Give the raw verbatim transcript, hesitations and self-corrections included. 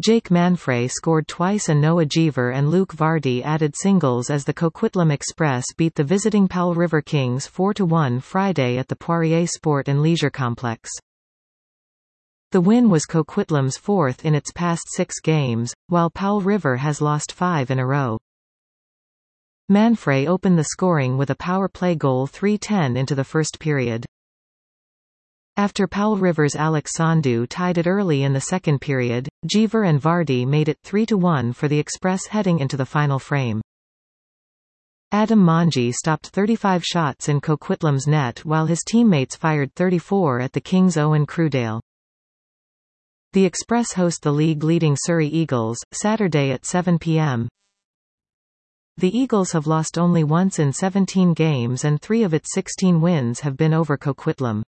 Jake Manfray scored twice and Noah Jeever and Luke Vardy added singles as the Coquitlam Express beat the visiting Powell River Kings four to one Friday at the Poirier Sport and Leisure Complex. The win was Coquitlam's fourth in its past six games, while Powell River has lost five in a row. Manfray opened the scoring with a power play goal three ten into the first period. After Powell River's Alex Sandhu tied it early in the second period, Jeever and Vardy made it three to one for the Express heading into the final frame. Adam Manji stopped thirty-five shots in Coquitlam's net while his teammates fired thirty-four at the Kings' Owen Crewdale. The Express host the league-leading Surrey Eagles, Saturday at seven p m The Eagles have lost only once in seventeen games and three of its sixteen wins have been over Coquitlam.